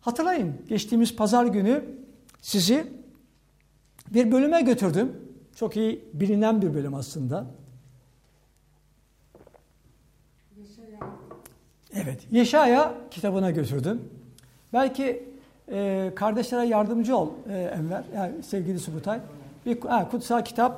Hatırlayın, geçtiğimiz pazar günü sizi bir bölüme götürdüm. Çok iyi bilinen bir bölüm aslında. Evet, Yeşaya kitabına götürdüm. Belki kardeşlere yardımcı ol Enver, yani sevgili Subutay. Bir kutsal kitap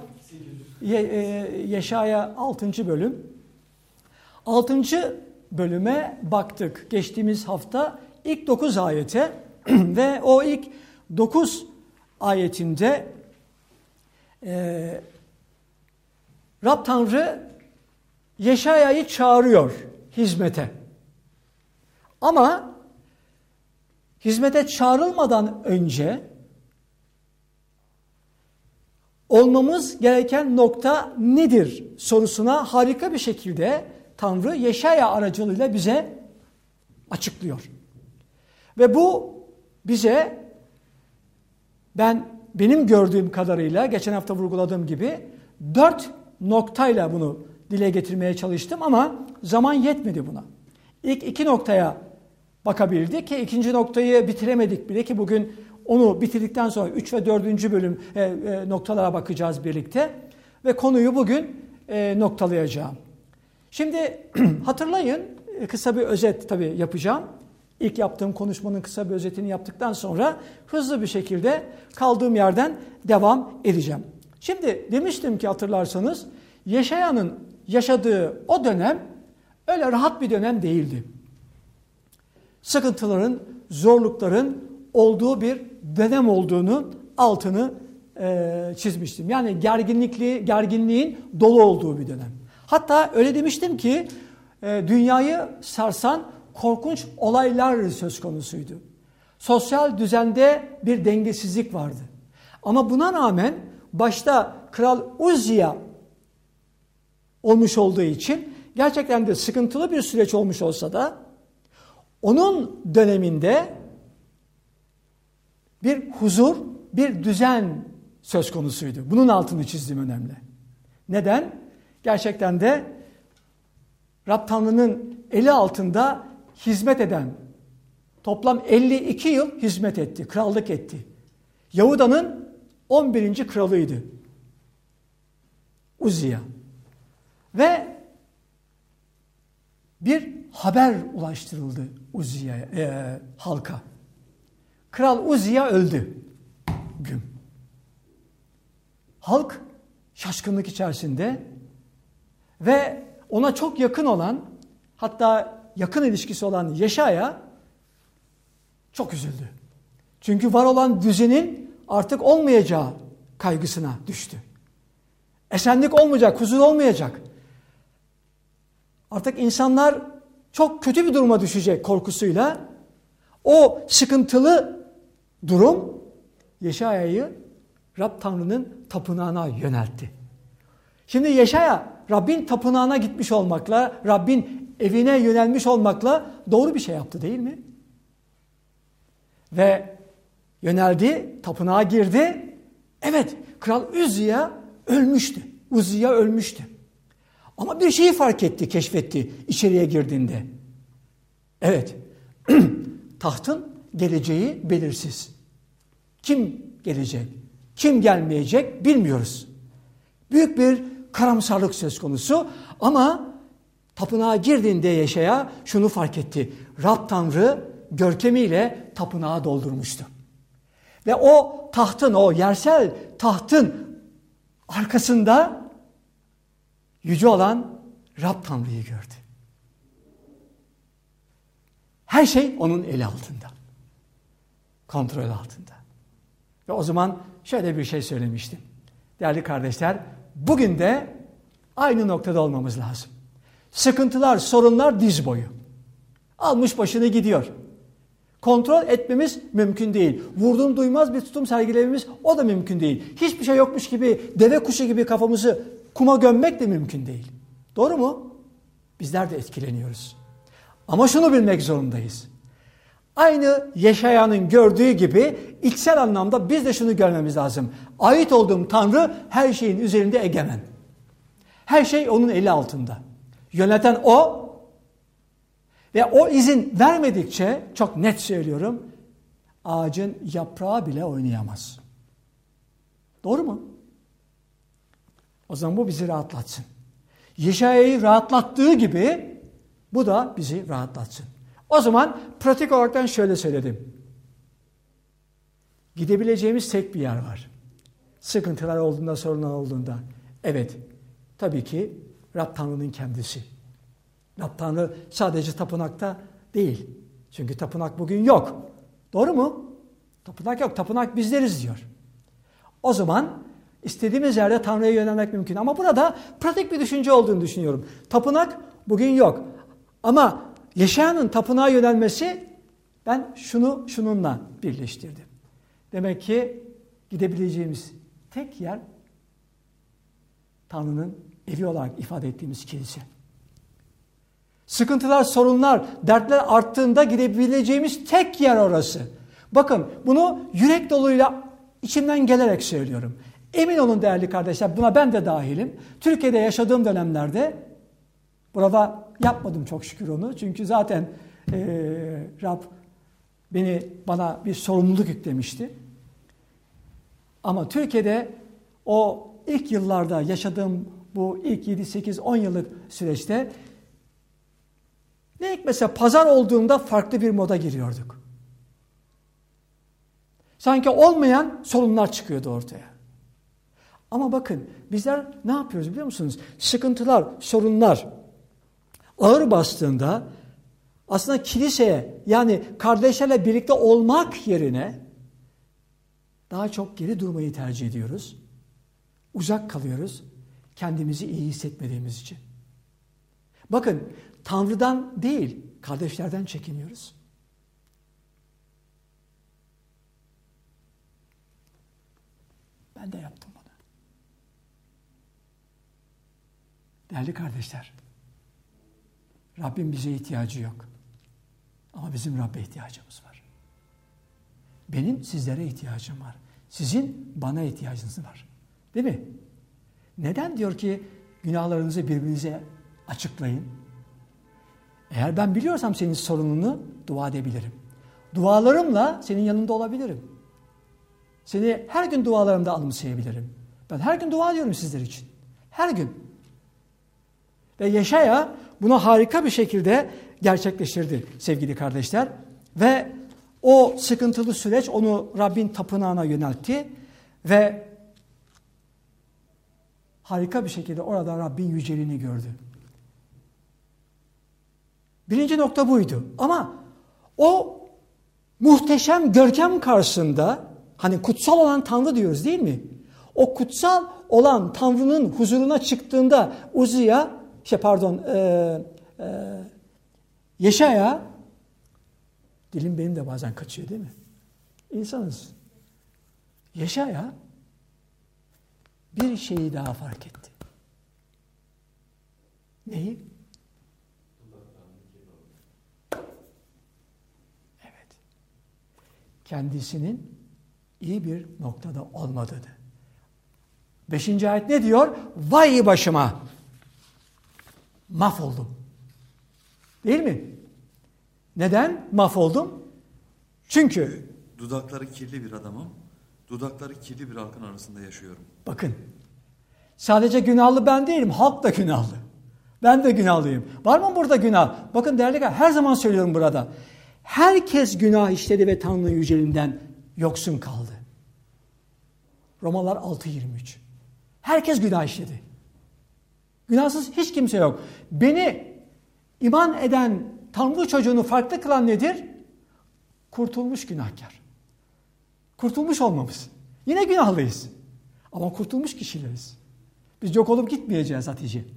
Yeşaya 6. bölüm. 6. bölüme baktık geçtiğimiz hafta ilk 9 ayete ve o ilk 9 ayetinde Rab Tanrı Yeşaya'yı çağırıyor hizmete. Ama hizmete çağrılmadan önce olmamız gereken nokta nedir sorusuna harika bir şekilde Tanrı Yeşaya aracılığıyla bize açıklıyor. Ve bu bize benim gördüğüm kadarıyla geçen hafta vurguladığım gibi 4 noktayla bunu dile getirmeye çalıştım ama zaman yetmedi buna. İlk 2 noktaya bakabildik ki ikinci noktayı bitiremedik bile ki bugün onu bitirdikten sonra 3 ve 4. bölüm noktalara bakacağız birlikte ve konuyu bugün noktalayacağım. Şimdi hatırlayın, kısa bir özet tabii yapacağım. İlk yaptığım konuşmanın kısa bir özetini yaptıktan sonra hızlı bir şekilde kaldığım yerden devam edeceğim. Şimdi demiştim ki hatırlarsanız Yeşaya'nın yaşadığı o dönem öyle rahat bir dönem değildi. Sıkıntıların, zorlukların olduğu bir dönem olduğunu altını çizmiştim. Yani gerginliğin dolu olduğu bir dönem. Hatta öyle demiştim ki dünyayı sarsan korkunç olaylar söz konusuydu. Sosyal düzende bir dengesizlik vardı. Ama buna rağmen başta Kral Uzziya olmuş olduğu için gerçekten de sıkıntılı bir süreç olmuş olsa da onun döneminde bir huzur, bir düzen söz konusuydu. Bunun altını çizdiğim önemli. Neden? Gerçekten de Rab Tanrı'nın eli altında hizmet eden, toplam 52 yıl hizmet etti, krallık etti. Yahuda'nın 11. kralıydı Uzziya. Ve bir haber ulaştırıldı Uzziya'ya, halka. Kral Uzziya öldü. Güm. Halk şaşkınlık içerisinde ve ona çok yakın olan, hatta yakın ilişkisi olan Yeşaya çok üzüldü. Çünkü var olan düzenin artık olmayacağı kaygısına düştü. Esenlik olmayacak, huzur olmayacak. Artık insanlar çok kötü bir duruma düşecek korkusuyla o sıkıntılı durum Yeşaya'yı Rab Tanrı'nın tapınağına yöneltti. Şimdi Yeşaya Rabbin tapınağına gitmiş olmakla, Rabbin evine yönelmiş olmakla doğru bir şey yaptı değil mi? Ve yöneldi, tapınağa girdi. Evet, Kral Uzziya ölmüştü. Uzziya ölmüştü. Ama bir şeyi fark etti, keşfetti içeriye girdiğinde. Evet, tahtın geleceği belirsiz. Kim gelecek, kim gelmeyecek bilmiyoruz. Büyük bir karamsarlık söz konusu ama tapınağa girdiğinde Yeşaya şunu fark etti. Rab Tanrı görkemiyle tapınağı doldurmuştu. Ve o tahtın, o yersel tahtın arkasında yüce olan Rab Tanrı'yı gördü. Her şey onun eli altında. Kontrol altında. Ve o zaman şöyle bir şey söylemiştim. Değerli kardeşler, bugün de aynı noktada olmamız lazım. Sıkıntılar, sorunlar diz boyu. Almış başını gidiyor. Kontrol etmemiz mümkün değil. Vurdum duymaz bir tutum sergilememiz o da mümkün değil. Hiçbir şey yokmuş gibi, deve kuşu gibi kafamızı kuma gömmek de mümkün değil. Doğru mu? Bizler de etkileniyoruz. Ama şunu bilmek zorundayız. Aynı Yeşaya'nın gördüğü gibi içsel anlamda biz de şunu görmemiz lazım. Ait olduğum Tanrı her şeyin üzerinde egemen. Her şey onun eli altında. Yöneten o ve o izin vermedikçe, çok net söylüyorum, ağacın yaprağı bile oynayamaz. Doğru mu? O zaman bu bizi rahatlatsın. Yeşaya'yı rahatlattığı gibi bu da bizi rahatlatsın. O zaman pratik olarak şöyle söyledim. Gidebileceğimiz tek bir yer var. Sıkıntılar olduğunda, sorunlar olduğunda. Evet, tabii ki Rab Tanrı'nın kendisi. Rab Tanrı sadece tapınakta değil. Çünkü tapınak bugün yok. Doğru mu? Tapınak yok. Tapınak bizleriz diyor. O zaman istediğimiz yerde Tanrı'ya yönelmek mümkün. Ama burada pratik bir düşünce olduğunu düşünüyorum. Tapınak bugün yok. Ama Yeşaya'nın tapınağa yönelmesi ben şununla birleştirdim. Demek ki gidebileceğimiz tek yer Tanrı'nın evi olarak ifade ettiğimiz kilise. Sıkıntılar, sorunlar, dertler arttığında gidebileceğimiz tek yer orası. Bakın bunu yürek doluyla içimden gelerek söylüyorum. Emin olun değerli kardeşler, buna ben de dahilim. Türkiye'de yaşadığım dönemlerde, burada yapmadım çok şükür onu. Çünkü zaten Rab bana bir sorumluluk yüklemişti. Ama Türkiye'de o ilk yıllarda yaşadığım bu ilk 7, 8, 10 yıllık süreçte mesela pazar olduğunda farklı bir moda giriyorduk. Sanki olmayan sorunlar çıkıyordu ortaya. Ama bakın bizler ne yapıyoruz biliyor musunuz? Sıkıntılar, sorunlar ağır bastığında aslında kiliseye yani kardeşlerle birlikte olmak yerine daha çok geri durmayı tercih ediyoruz. Uzak kalıyoruz. Kendimizi iyi hissetmediğimiz için. Bakın Tanrı'dan değil kardeşlerden çekiniyoruz. Ben de yaptım bunu. Değerli kardeşler, Rabbim bize ihtiyacı yok. Ama bizim Rabbe ihtiyacımız var. Benim sizlere ihtiyacım var. Sizin bana ihtiyacınız var. Değil mi? Neden diyor ki günahlarınızı birbirinize açıklayın? Eğer ben biliyorsam senin sorununu dua edebilirim. Dualarımla senin yanında olabilirim. Seni her gün dualarımda anımsayabilirim. Ben her gün dua ediyorum sizler için. Her gün. Ve Yeşaya bunu harika bir şekilde gerçekleştirdi sevgili kardeşler. Ve o sıkıntılı süreç onu Rabbin tapınağına yöneltti. Ve harika bir şekilde orada Rabbin yüceliğini gördü. Birinci nokta buydu. Ama o muhteşem görkem karşısında hani kutsal olan Tanrı diyoruz değil mi? O kutsal olan Tanrı'nın huzuruna çıktığında Yeşaya, dilim benim de bazen kaçıyor değil mi? İnsanız. Yeşaya bir şeyi daha fark etti. Neyi? Evet. Kendisinin iyi bir noktada olmadığını. 5. ayet ne diyor? Vay başıma! Mahvoldum. Değil mi? Neden mahvoldum? Çünkü dudakları kirli bir adamım. Dudakları kirli bir halkın arasında yaşıyorum. Bakın. Sadece günahlı ben değilim. Halk da günahlı. Ben de günahlıyım. Var mı burada günah? Bakın değerli kardeşler, her zaman söylüyorum burada. Herkes günah işledi ve Tanrı'nın yüceliğinden yoksun kaldı. Romalılar 6.23. Herkes günah işledi. Günahsız hiç kimse yok. Beni iman eden Tanrı çocuğunu farklı kılan nedir? Kurtulmuş günahkar. Kurtulmuş olmamız. Yine günahlıyız. Ama kurtulmuş kişileriz. Biz yok olup gitmeyeceğiz Hatice.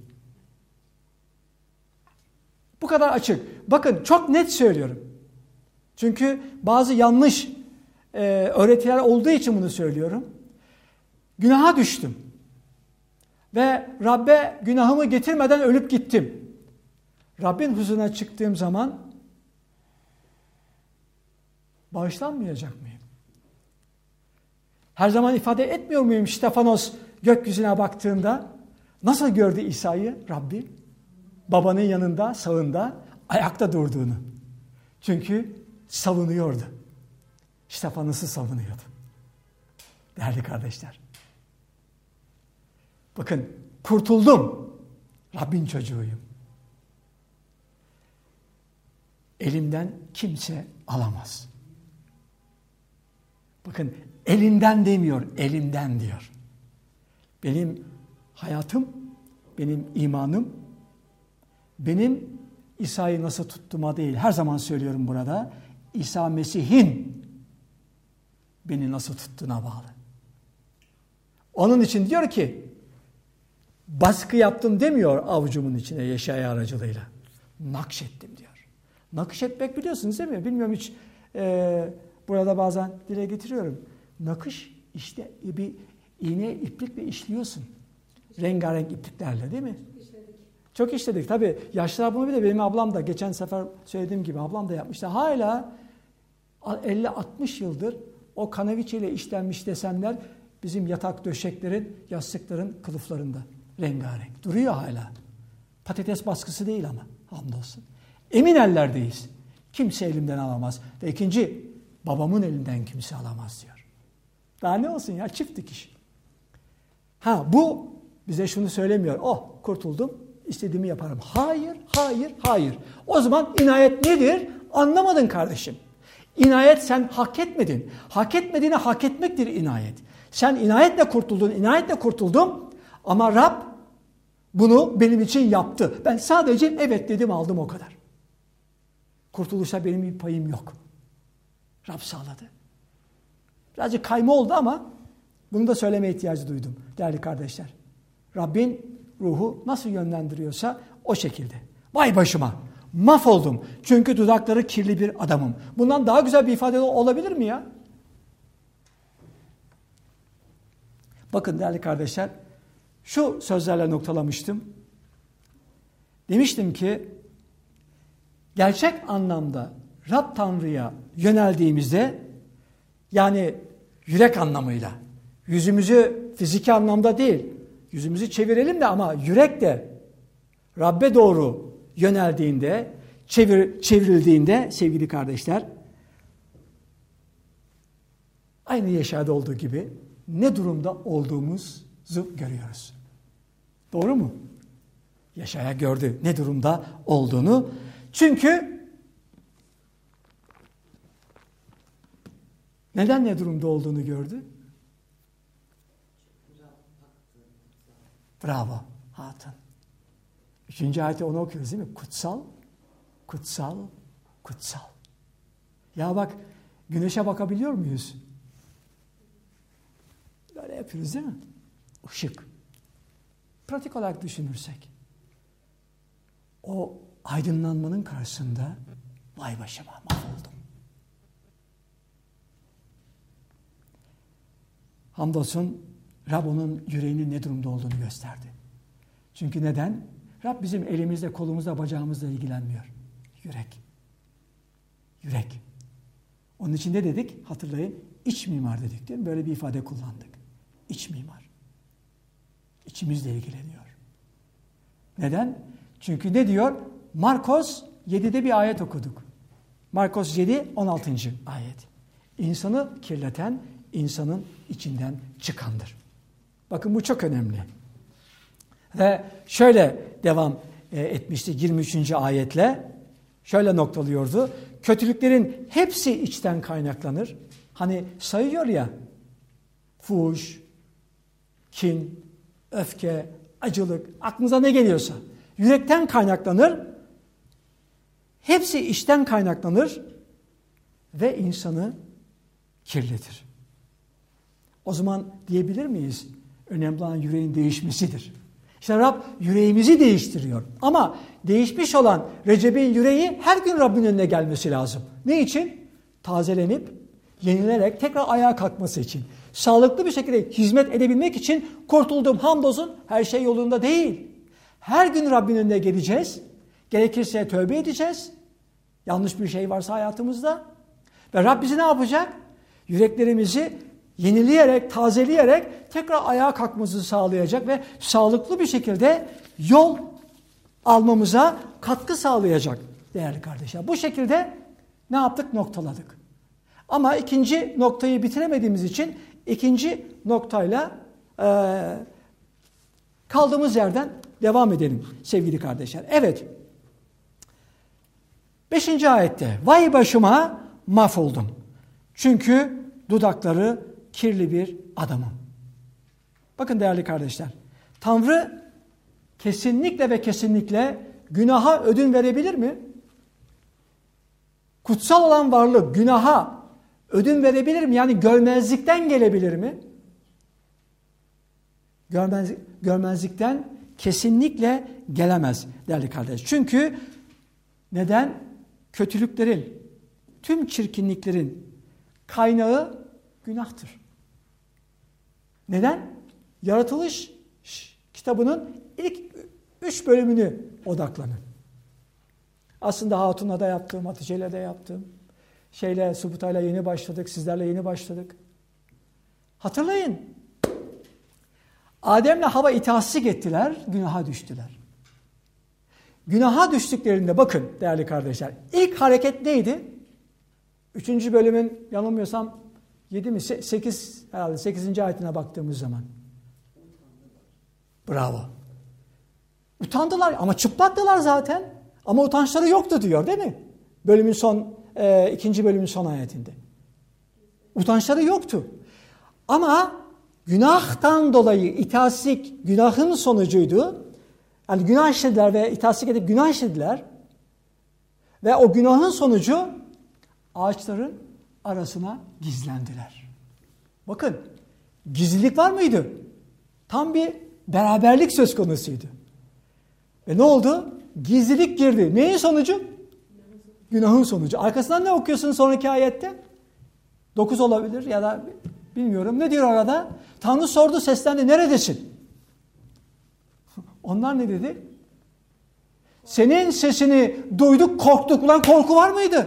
Bu kadar açık. Bakın çok net söylüyorum. Çünkü bazı yanlış öğretiler olduğu için bunu söylüyorum. Günaha düştüm. Ve Rabbe günahımı getirmeden ölüp gittim. Rabbin huzuruna çıktığım zaman bağışlanmayacak mıyım? Her zaman ifade etmiyor muyum Stefanos gökyüzüne baktığında? Nasıl gördü İsa'yı Rabbi? Babanın yanında, sağında, ayakta durduğunu. Çünkü savunuyordu. Stefanus'u savunuyordu. Değerli kardeşler. Bakın, kurtuldum. Rabbin çocuğuyum. Elimden kimse alamaz. Bakın, elinden demiyor, elimden diyor. Benim hayatım, benim imanım, benim İsa'yı nasıl tuttuğuma değil, her zaman söylüyorum burada, İsa Mesih'in beni nasıl tuttuğuna bağlı. Onun için diyor ki, baskı yaptım demiyor avucumun içine Yeşaya aracılığıyla. Nakşettim diyor. Nakış etmek biliyorsunuz değil mi? Bilmiyorum hiç burada bazen dile getiriyorum. Nakış işte bir iğne iplikle işliyorsun. Rengarenk ipliklerle değil mi? Çok işledik. Tabii yaşlılar bunu bilir. Benim ablam da geçen sefer söylediğim gibi ablam da yapmıştı. Hala 50-60 yıldır o kanaviçeyle işlenmiş desenler bizim yatak döşeklerin, yastıkların kılıflarında. Rengarenk. Duruyor hala. Patates baskısı değil ama. Hamdolsun. Emin ellerdeyiz. Kimse elimden alamaz. Ve ikinci, babamın elinden kimse alamaz diyor. Daha ne olsun ya, çift dikiş. Bu bize şunu söylemiyor. Oh, kurtuldum, istediğimi yaparım. Hayır, hayır, hayır. O zaman inayet nedir? Anlamadın kardeşim. İnayet sen hak etmedin. Hak etmediğini hak etmektir inayet. Sen inayetle kurtuldun, inayetle kurtuldum. Ama Rab bunu benim için yaptı. Ben sadece evet dedim, aldım, o kadar. Kurtuluşa benim bir payım yok. Rab sağladı. Birazcık kayma oldu ama bunu da söylemeye ihtiyacı duydum değerli kardeşler. Rabbin ruhu nasıl yönlendiriyorsa o şekilde. Vay başıma, mahvoldum. Çünkü dudakları kirli bir adamım. Bundan daha güzel bir ifade olabilir mi ya? Bakın değerli kardeşler, şu sözlerle noktalamıştım. Demiştim ki, gerçek anlamda Rab Tanrı'ya yöneldiğimizde, yani yürek anlamıyla, yüzümüzü fiziki anlamda değil, yüzümüzü çevirelim de ama yürek de Rabbe doğru yöneldiğinde, çevrildiğinde sevgili kardeşler, aynı Yeşaya'da olduğu gibi ne durumda olduğumuzu görüyoruz. Doğru mu? Yeşaya gördü ne durumda olduğunu. Çünkü neden ne durumda olduğunu gördü? Bravo hatun. 3. ayette onu okuyoruz değil mi? Kutsal, kutsal, kutsal. Ya bak, güneşe bakabiliyor muyuz? Böyle yapıyoruz değil mi? Işık. Pratik olarak düşünürsek, o aydınlanmanın karşısında vay başıma, mahvoldum. Hamdolsun Rab onun yüreğinin ne durumda olduğunu gösterdi. Çünkü neden? Rab bizim elimizle, kolumuzla, bacağımızla ilgilenmiyor. Yürek. Yürek. Onun için ne dedik? Hatırlayın. İç mimar dedik değil mi? Böyle bir ifade kullandık. İç mimar. İçimizle ilgileniyor. Neden? Çünkü ne diyor? Markos 7'de bir ayet okuduk. Markos 7, 16. ayet. İnsanı kirleten, insanın içinden çıkandır. Bakın bu çok önemli. Ve şöyle devam etmişti 23. ayetle. Şöyle noktalıyordu. Kötülüklerin hepsi içten kaynaklanır. Hani sayıyor ya, fuhuş, kin, öfke, acılık, aklınıza ne geliyorsa. Yürekten kaynaklanır. Hepsi içten kaynaklanır ve insanı kirletir. O zaman diyebilir miyiz? Önemli olan yüreğin değişmesidir. İşte Rab yüreğimizi değiştiriyor. Ama değişmiş olan Recep'in yüreği her gün Rabbin önüne gelmesi lazım. Ne için? Tazelenip, yenilerek tekrar ayağa kalkması için. Sağlıklı bir şekilde hizmet edebilmek için kurtuldum, hamdolsun, her şey yolunda değil. Her gün Rabbin önüne geleceğiz. Gerekirse tövbe edeceğiz. Yanlış bir şey varsa hayatımızda. Ve Rab bizi ne yapacak? Yüreklerimizi yenileyerek, tazeleyerek tekrar ayağa kalkmamızı sağlayacak ve sağlıklı bir şekilde yol almamıza katkı sağlayacak değerli kardeşler. Bu şekilde ne yaptık? Noktaladık. Ama ikinci noktayı bitiremediğimiz için ikinci noktayla kaldığımız yerden devam edelim sevgili kardeşler. Evet. 5. ayette vay başıma mahvoldum. Çünkü dudakları kirli bir adamım. Bakın değerli kardeşler. Tanrı kesinlikle ve kesinlikle günaha ödün verebilir mi? Kutsal olan varlık günaha ödün verebilir mi? Yani görmezlikten gelebilir mi? Görmezlikten kesinlikle gelemez değerli kardeş. Çünkü neden? Kötülüklerin, tüm çirkinliklerin kaynağı günahtır. Neden? Yaratılış kitabının ilk 3 bölümünü odaklanın. Aslında Hatun'la da yaptım, Hatice'yle de yaptım. Subutay'la yeni başladık, sizlerle yeni başladık. Hatırlayın. Adem'le Havva itaatsizlik ettiler, günaha düştüler. Günaha düştüklerinde bakın değerli kardeşler, ilk hareket neydi? 3. bölümün yanılmıyorsam 7 mi 8 herhalde 8. ayetine baktığımız zaman. Bravo. Utandılar ama çıplaktılar zaten. Ama utançları yoktu diyor değil mi? Bölümün son 2. bölümün son ayetinde. Utançları yoktu. Ama günahtan dolayı itaatsizlik günahın sonucuydu. Yani günah işlediler ve itaatsizlik edip günah işlediler. Ve o günahın sonucu ağaçların arasına gizlendiler. Bakın gizlilik var mıydı? Tam bir beraberlik söz konusuydu. Ve ne oldu? Gizlilik girdi. Neyin sonucu? Günahın sonucu. Arkasından ne okuyorsun sonraki ayette? 9 olabilir ya da bilmiyorum. Ne diyor orada? Tanrı sordu, seslendi. Neredesin? Onlar ne dedi? Senin sesini duyduk, korktuk. Ulan korku var mıydı?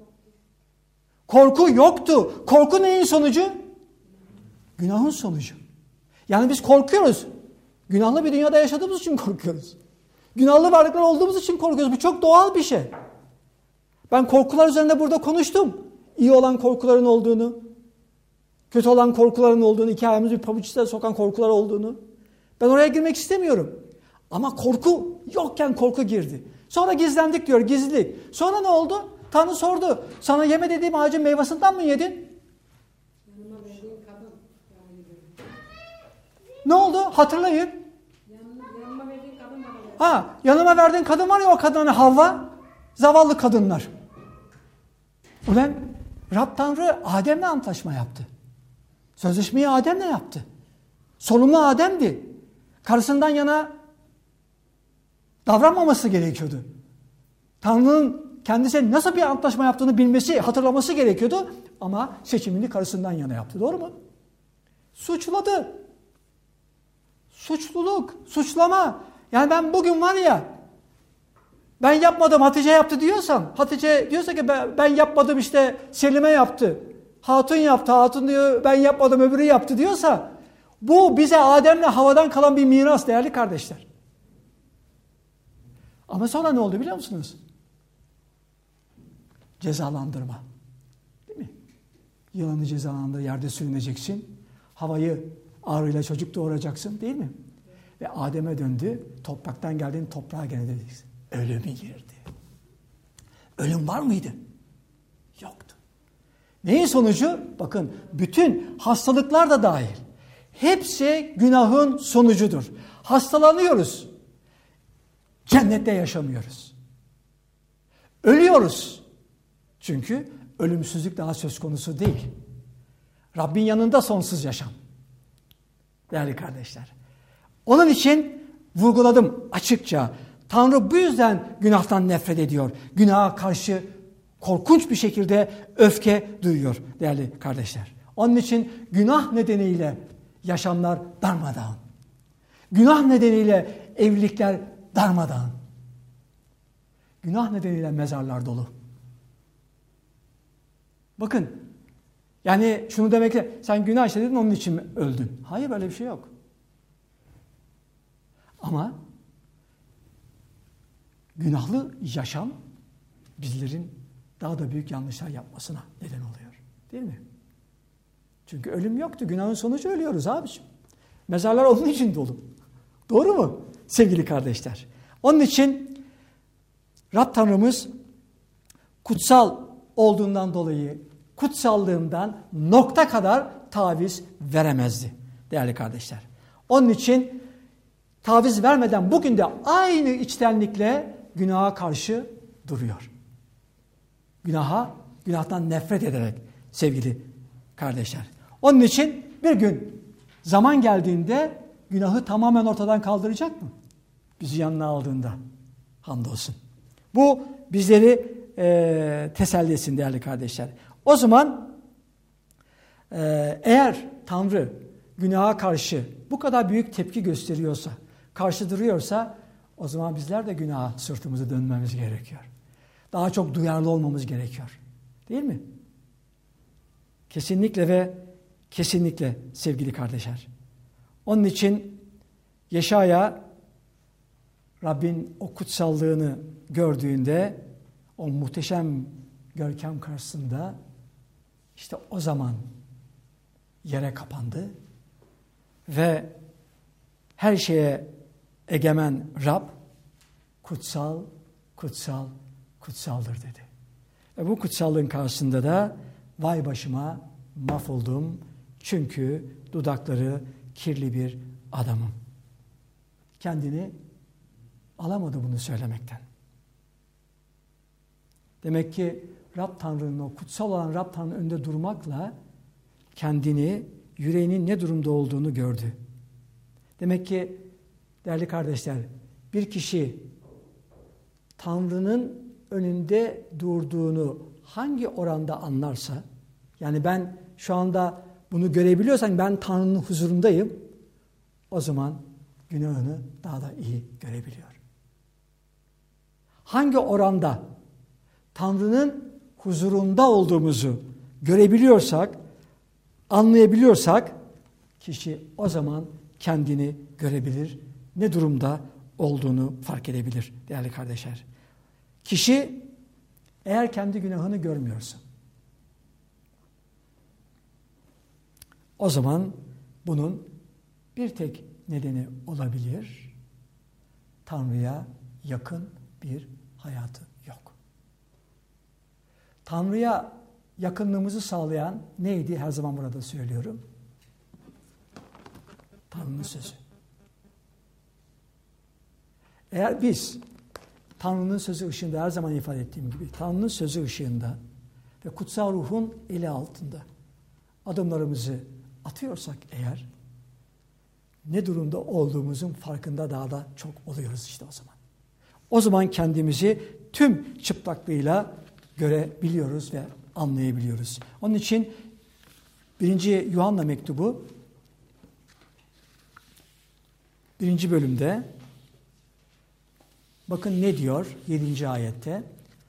Korku yoktu. Korku neyin sonucu? Günahın sonucu. Yani biz korkuyoruz. Günahlı bir dünyada yaşadığımız için korkuyoruz. Günahlı varlıklar olduğumuz için korkuyoruz. Bu çok doğal bir şey. Ben korkular üzerinde burada konuştum. İyi olan korkuların olduğunu, kötü olan korkuların olduğunu, iki ayağımızı bir pabuç içine sokan korkular olduğunu. Ben oraya girmek istemiyorum. Ama korku yokken korku girdi. Sonra gizlendik diyor, gizlilik. Sonra ne oldu? Tanrı sordu. Sana yeme dediğim ağacın meyvesinden mi yedin? Ne oldu? Hatırlayın. Yanıma verdiğin kadın var ya, o kadın Havva. Zavallı kadınlar. Ulan Rab Tanrı Adem'le antlaşma yaptı. Sözleşmeyi Adem'le yaptı. Sorumlu Adem'di. Karısından yana davranmaması gerekiyordu. Tanrı'nın kendisine nasıl bir antlaşma yaptığını bilmesi, hatırlaması gerekiyordu. Ama seçimini karısından yana yaptı. Doğru mu? Suçladı. Suçluluk, suçlama. Yani ben bugün var ya, ben yapmadım Hatice yaptı diyorsam, Hatice diyorsa ki ben yapmadım işte Selim'e yaptı. Hatun yaptı, Hatun diyor ben yapmadım öbürü yaptı diyorsa, bu bize Adem'le Havva'dan kalan bir miras değerli kardeşler. Ama sonra ne oldu biliyor musunuz? Cezalandırma. Değil mi? Yılanı cezalandır, yerde sürüneceksin. Havva'yı ağrıyla çocuk doğuracaksın değil mi? Ve Adem'e döndü. Topraktan geldiğin toprağa gene diyeceksin. Ölümü girdi. Ölüm var mıydı? Yoktu. Neyin sonucu? Bakın bütün hastalıklar da dahil. Hepsi günahın sonucudur. Hastalanıyoruz. Cennette yaşamıyoruz. Ölüyoruz. Çünkü ölümsüzlük daha söz konusu değil. Rabbin yanında sonsuz yaşam. Değerli kardeşler. Onun için vurguladım açıkça. Tanrı bu yüzden günahtan nefret ediyor. Günaha karşı korkunç bir şekilde öfke duyuyor değerli kardeşler. Onun için günah nedeniyle yaşamlar darmadağın. Günah nedeniyle evlilikler darmadağın. Günah nedeniyle mezarlar dolu. Bakın, yani şunu demek ki sen günah işledin onun için mi öldün? Hayır, böyle bir şey yok. Ama günahlı yaşam bizlerin daha da büyük yanlışlar yapmasına neden oluyor. Değil mi? Çünkü ölüm yoktu. Günahın sonucu ölüyoruz abiciğim. Mezarlar onun için dolu. Doğru mu sevgili kardeşler? Onun için Rab Tanrımız kutsal olduğundan dolayı kutsallığından nokta kadar taviz veremezdi değerli kardeşler. Onun için taviz vermeden bugün de aynı içtenlikle günaha karşı duruyor. Günahtan nefret ederek sevgili kardeşler. Onun için bir gün zaman geldiğinde günahı tamamen ortadan kaldıracak mı? Bizi yanına aldığında. Hamdolsun. Bu bizleri teselli etsin değerli kardeşler. O zaman eğer Tanrı günaha karşı bu kadar büyük tepki gösteriyorsa, karşı duruyorsa o zaman bizler de günaha sırtımızı dönmemiz gerekiyor. Daha çok duyarlı olmamız gerekiyor. Değil mi? Kesinlikle ve kesinlikle sevgili kardeşler. Onun için Yeşaya Rabbin o kutsallığını gördüğünde o muhteşem görkem karşısında işte o zaman yere kapandı ve her şeye egemen Rab kutsal, kutsal, kutsaldır dedi. Ve bu kutsallığın karşısında da vay başıma mahvoldum çünkü dudakları kirli bir adamım. Kendini alamadı bunu söylemekten. Demek ki Rab Tanrı'nın o kutsal olan Rab Tanrı'nın önünde durmakla kendini, yüreğinin ne durumda olduğunu gördü. Demek ki değerli kardeşler, bir kişi Tanrı'nın önünde durduğunu hangi oranda anlarsa, yani ben şu anda bunu görebiliyorsam ben Tanrı'nın huzurundayım, o zaman günahını daha da iyi görebiliyor. Hangi oranda Tanrı'nın huzurunda olduğumuzu görebiliyorsak, anlayabiliyorsak, kişi o zaman kendini görebilir, ne durumda olduğunu fark edebilir değerli kardeşler. Kişi eğer kendi günahını görmüyorsa, o zaman bunun bir tek nedeni olabilir, Tanrı'ya yakın bir hayatı yok. Tanrı'ya yakınlığımızı sağlayan neydi? Her zaman burada söylüyorum. Tanrı'nın sözü. Eğer biz Tanrı'nın sözü ışığında, her zaman ifade ettiğim gibi Tanrı'nın sözü ışığında ve kutsal ruhun eli altında adımlarımızı atıyorsak eğer, ne durumda olduğumuzun farkında daha da çok oluyoruz işte o zaman. O zaman kendimizi tüm çıplaklığıyla görebiliyoruz ve anlayabiliyoruz. Onun için 1. Yuhanna mektubu 1. bölümde bakın ne diyor 7. ayette.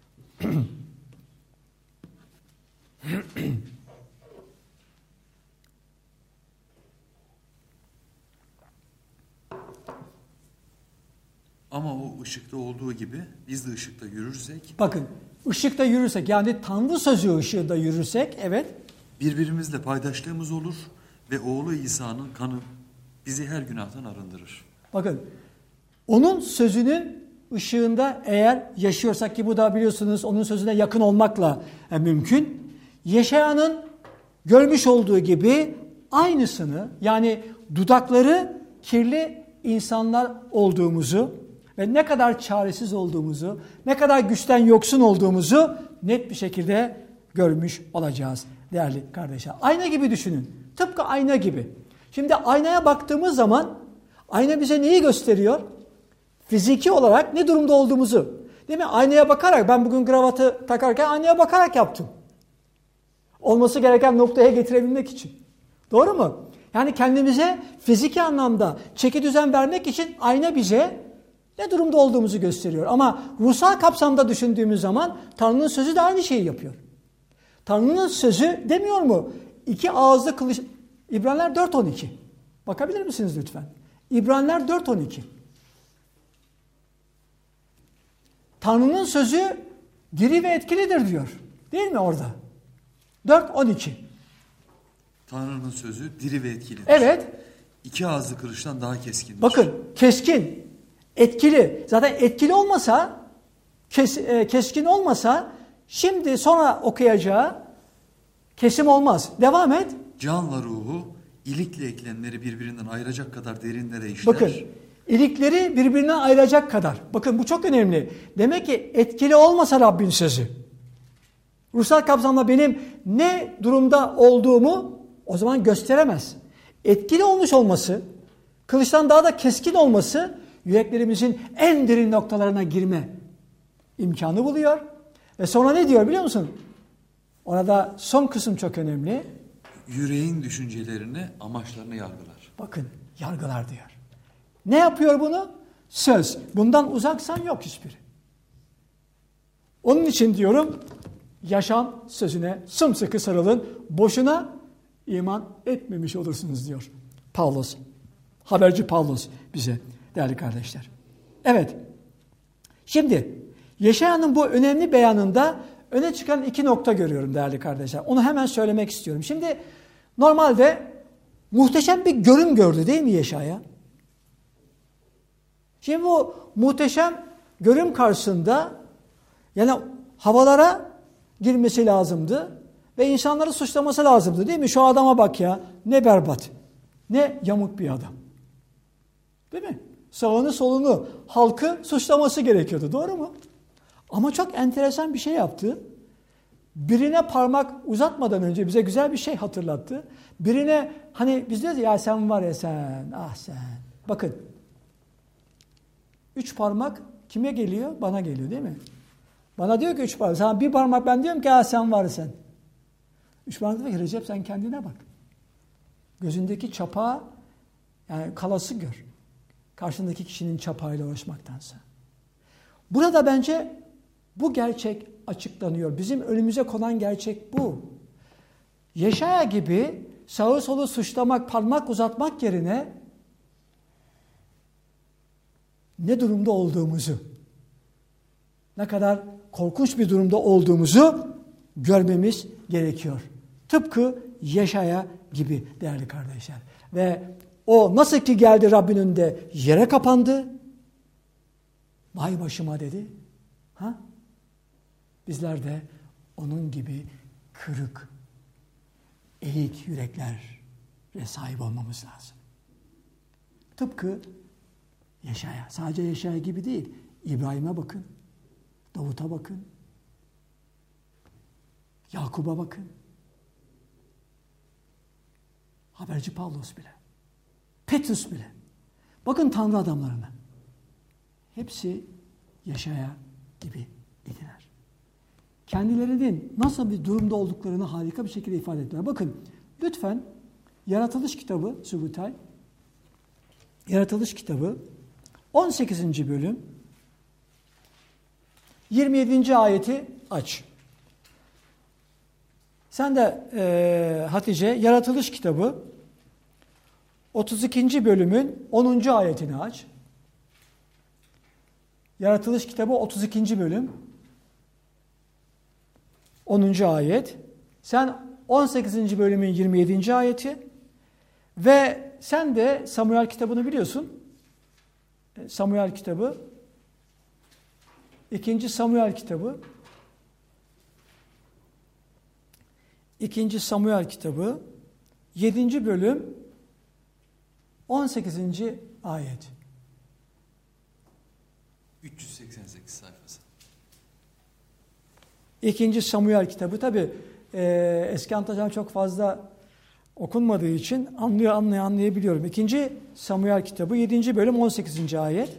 Ama o ışıkta olduğu gibi biz de ışıkta yürürsek, bakın ışıkta yürürsek, yani Tanrı sözü ışığında yürürsek, evet, birbirimizle paydaşlığımız olur ve oğlu İsa'nın kanı bizi her günahtan arındırır. Bakın onun sözünün ışığında eğer yaşıyorsak, ki bu da biliyorsunuz onun sözüne yakın olmakla mümkün. Yeşaya'nın görmüş olduğu gibi aynısını, yani dudakları kirli insanlar olduğumuzu ve ne kadar çaresiz olduğumuzu, ne kadar güçten yoksun olduğumuzu net bir şekilde görmüş olacağız değerli kardeşler. Ayna gibi düşünün. Tıpkı ayna gibi. Şimdi aynaya baktığımız zaman ayna bize neyi gösteriyor? Fiziki olarak ne durumda olduğumuzu. Değil mi? Aynaya bakarak, ben bugün kravatı takarken aynaya bakarak yaptım. Olması gereken noktaya getirebilmek için. Doğru mu? Yani kendimize fiziki anlamda çeki düzen vermek için ayna bize ne durumda olduğumuzu gösteriyor. Ama ruhsal kapsamda düşündüğümüz zaman Tanrı'nın sözü de aynı şeyi yapıyor. Tanrı'nın sözü demiyor mu? İki ağızlı kılıç. İbraniler 4.12. Bakabilir misiniz lütfen? İbraniler 4.12. Tanrı'nın sözü diri ve etkilidir diyor. Değil mi orada? 4:12. Tanrı'nın sözü diri ve etkilidir. Evet. İki ağızlı kılıçtan daha keskindir. Bakın keskin, etkili. Zaten etkili olmasa, keskin olmasa şimdi sonra okuyacağı kesim olmaz. Devam et. Canla ruhu, ilikle eklemleri birbirinden ayıracak kadar derinlere işler. Bakın ilikleri birbirinden ayıracak kadar. Bakın bu çok önemli. Demek ki etkili olmasa Rabbin sözü. Ruhsal kapsamda benim ne durumda olduğumu o zaman gösteremez. Etkili olmuş olması, kılıçtan daha da keskin olması yüreklerimizin en derin noktalarına girme imkanı buluyor. Ve sonra ne diyor biliyor musun? Orada son kısım çok önemli. Yüreğin düşüncelerini, amaçlarını yargılar. Bakın yargılar diyor. Ne yapıyor bunu? Söz. Bundan uzaksan yok hiçbiri. Onun için diyorum yaşam sözüne sımsıkı sarılın. Boşuna iman etmemiş olursunuz diyor Pavlos. Haberci Pavlos bize değerli kardeşler. Evet. Şimdi Yeşaya'nın bu önemli beyanında öne çıkan iki nokta görüyorum değerli kardeşler. Onu hemen söylemek istiyorum. Şimdi normalde muhteşem bir görüm gördü değil mi Yeşaya? Şimdi bu muhteşem görüm karşısında yani havalara girmesi lazımdı ve insanları suçlaması lazımdı değil mi? Şu adama bak ya ne berbat, ne yamuk bir adam. Değil mi? Sağını solunu halkı suçlaması gerekiyordu, doğru mu? Ama çok enteresan bir şey yaptı. Birine parmak uzatmadan önce bize güzel bir şey hatırlattı. Birine hani biz diyoruz ya sen var ya sen, ah sen. Bakın 3 parmak kime geliyor? Bana geliyor değil mi? Bana diyor ki 3 parmak. Sana bir parmak ben diyorum ki ah sen var sen. 3 parmak diyor ki Recep sen kendine bak. Gözündeki çapağı yani kalası gör. Karşındaki kişinin çapağıyla uğraşmaktansa. Burada bence bu gerçek açıklanıyor. Bizim önümüze konan gerçek bu. Yeşaya gibi sağı solu suçlamak, parmak uzatmak yerine ne durumda olduğumuzu, ne kadar korkunç bir durumda olduğumuzu görmemiz gerekiyor. Tıpkı Yeşaya gibi değerli kardeşler. Ve o nasıl ki geldi Rabbin önünde yere kapandı. Vay başıma dedi. Ha? Bizler de onun gibi kırık, eğik yüreklere sahip olmamız lazım. Tıpkı Yeşaya. Sadece Yeşaya gibi değil. İbrahim'e bakın. Davut'a bakın. Yakub'a bakın. Haberci Pavlos bile. Petrus bile. Bakın Tanrı adamlarına. Hepsi Yeşaya gibi idiler. Kendilerinin nasıl bir durumda olduklarını harika bir şekilde ifade ettiler. Bakın lütfen Yaratılış kitabı Subutay, Yaratılış kitabı 18. bölüm 27. ayeti aç. Sen de Hatice Yaratılış kitabı 32. bölümün 10. ayetini aç. Yaratılış kitabı 32. bölüm 10. ayet. Sen 18. bölümün 27. ayeti ve sen de Samuel kitabını biliyorsun. Samuel kitabı 2. Samuel kitabı 2. Samuel kitabı 7. bölüm 18. ayet. 388 sayfası. 2. Samuel kitabı tabi eski Antalya'da çok fazla okunmadığı için anlayabiliyorum. 2. Samuel kitabı 7. bölüm 18. ayet.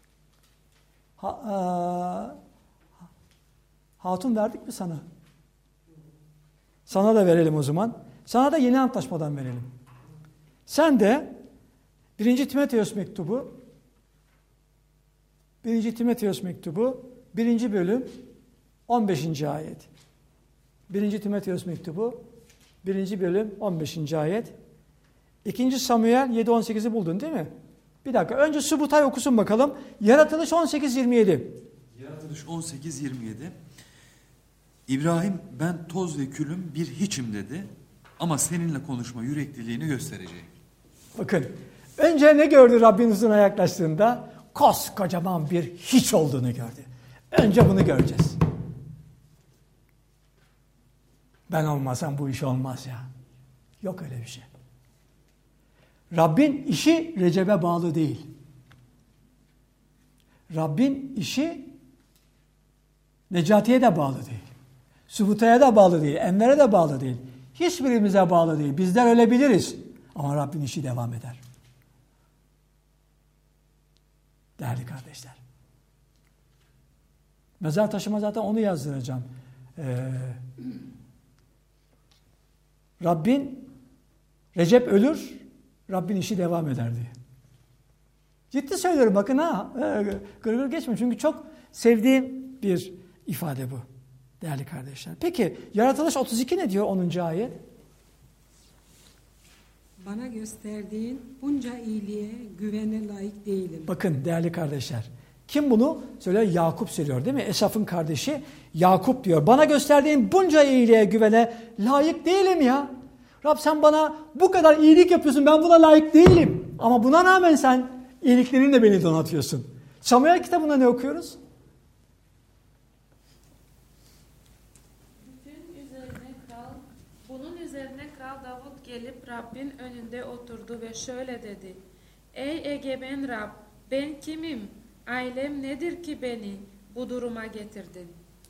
Hatun verdik mi sana? Sana da verelim o zaman. Sana da yeni antlaşmadan verelim. Sen de 1. Timoteos mektubu 1. Timoteos mektubu 1. bölüm 15. ayet. 1. Timoteos mektubu 1. bölüm 15. ayet. 2. Samuel 7-18'i buldun değil mi? Bir dakika. Önce Subutay okusun bakalım. Yaratılış 18-27. Yaratılış 18-27. İbrahim ben toz ve külüm bir hiçim dedi ama seninle konuşma yürekliliğini göstereceğim. Bakın önce ne gördü Rabbin huzuruna yaklaştığında? Koskocaman bir hiç olduğunu gördü. Önce bunu göreceğiz. Ben olmasam bu iş olmaz ya. Yok öyle bir şey. Rabbin işi Recep'e bağlı değil. Rabbin işi Necati'ye de bağlı değil. Subuta'ya da bağlı değil. Enver'e de bağlı değil. Hiçbirimize bağlı değil. Bizler ölebiliriz. Ama Rabbin işi devam eder. Değerli kardeşler. Mezar taşıma zaten onu yazdıracağım. Rabbin, Recep ölür, Rabbin işi devam eder diye. Ciddi söylüyorum bakın ha. Gırgır geçme çünkü çok sevdiğim bir ifade bu. Değerli kardeşler. Peki Yaratılış 32 ne diyor 10. ayet? Bana gösterdiğin bunca iyiliğe güvene layık değilim. Bakın değerli kardeşler. Kim bunu söylüyor? Yakup söylüyor değil mi? Esaf'ın kardeşi Yakup diyor. Bana gösterdiğin bunca iyiliğe güvene layık değilim ya. Rab sen bana bu kadar iyilik yapıyorsun. Ben buna layık değilim. Ama buna rağmen sen iyiliklerinle beni donatıyorsun. Samuel kitabında ne okuyoruz? Bunun üzerine Kral Davut gelip Rabbin önünde oturdu ve şöyle dedi. Ey egemen Rab, ben kimim? Ailem nedir ki beni bu duruma getirdin?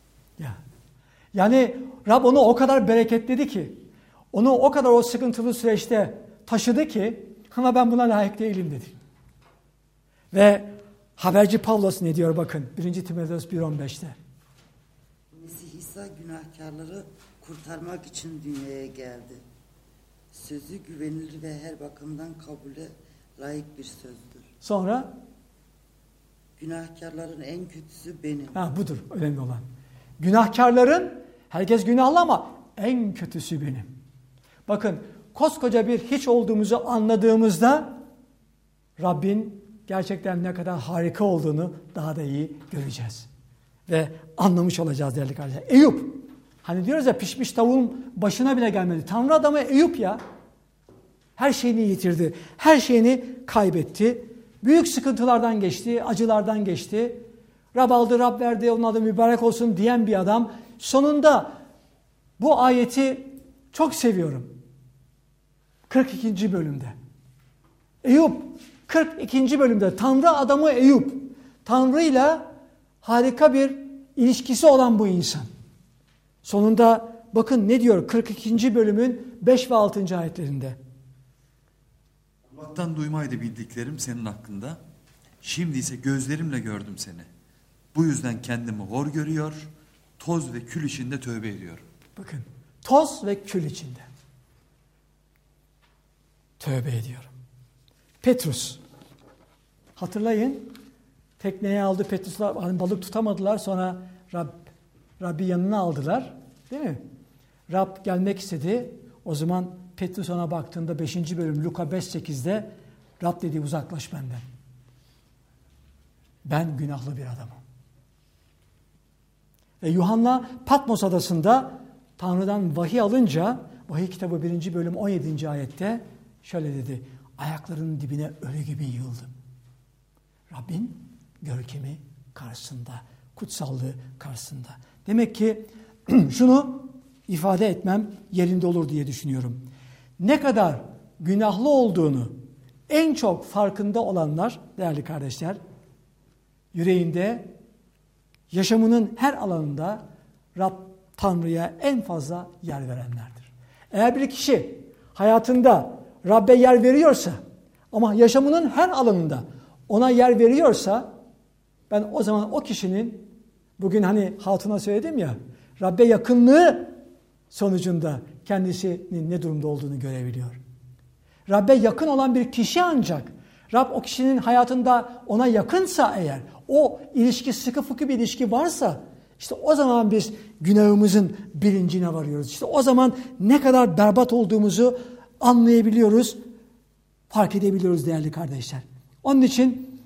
Yani Rab onu o kadar bereketledi ki, onu o kadar o sıkıntılı süreçte taşıdı ki, ama ben buna layık değilim dedi. Ve haberci Pavlos ne diyor bakın 1. Timoteos 1.15'te. Mesih İsa günahkarları kurtarmak için dünyaya geldi. Sözü güvenilir ve her bakımdan kabule layık bir sözdür. Sonra? Günahkarların en kötüsü benim. Budur önemli olan. Günahkarların, herkes günahlı ama en kötüsü benim. Bakın koskoca bir hiç olduğumuzu anladığımızda Rabbin gerçekten ne kadar harika olduğunu daha da iyi göreceğiz. Ve anlamış olacağız değerli kardeşler. Eyüp, hani diyoruz ya pişmiş tavuğun başına bile gelmedi. Tanrı adamı Eyüp ya. Her şeyini yitirdi. Her şeyini kaybetti. Büyük sıkıntılardan geçti, acılardan geçti. Rab aldı, Rab verdi, onun adı mübarek olsun diyen bir adam. Sonunda bu ayeti çok seviyorum. 42. bölümde. Eyüp 42. bölümde Tanrı adamı Eyüp. Tanrı'yla harika bir ilişkisi olan bu insan. Sonunda bakın ne diyor 42. bölümün 5 ve 6. ayetlerinde. Allah'tan duymaydı bildiklerim senin hakkında. Şimdi ise gözlerimle gördüm seni. Bu yüzden kendimi hor görüyor, toz ve kül içinde tövbe ediyorum. Bakın toz ve kül içinde tövbe ediyorum. Petrus, hatırlayın tekneye aldı Petrus'la hani balık tutamadılar sonra Rabbi yanına aldılar değil mi? Rab gelmek istedi. O zaman Petrus ona baktığında 5. bölüm Luka 5.8'de Rab dedi uzaklaş benden. Ben günahlı bir adamım. Ve Yuhanna Patmos adasında Tanrı'dan vahiy alınca vahiy kitabı 1. bölüm 17. ayette şöyle dedi. Ayaklarının dibine ölü gibi yığıldım. Rabbin görkemi karşısında, kutsallığı karşısında. Demek ki şunu ifade etmem yerinde olur diye düşünüyorum. Ne kadar günahlı olduğunu en çok farkında olanlar değerli kardeşler, yüreğinde, yaşamının her alanında Rab Tanrı'ya en fazla yer verenlerdir. Eğer bir kişi hayatında Rab'be yer veriyorsa ama yaşamının her alanında ona yer veriyorsa ben o zaman o kişinin bugün hani Hatun'a söyledim ya Rab'be yakınlığı sonucunda kendisinin ne durumda olduğunu görebiliyor. Rab'be yakın olan bir kişi ancak Rab o kişinin hayatında ona yakınsa eğer o ilişki sıkı fıkı bir ilişki varsa işte o zaman biz günahımızın bilincine varıyoruz. İşte o zaman ne kadar berbat olduğumuzu anlayabiliyoruz, fark edebiliyoruz değerli kardeşler. Onun için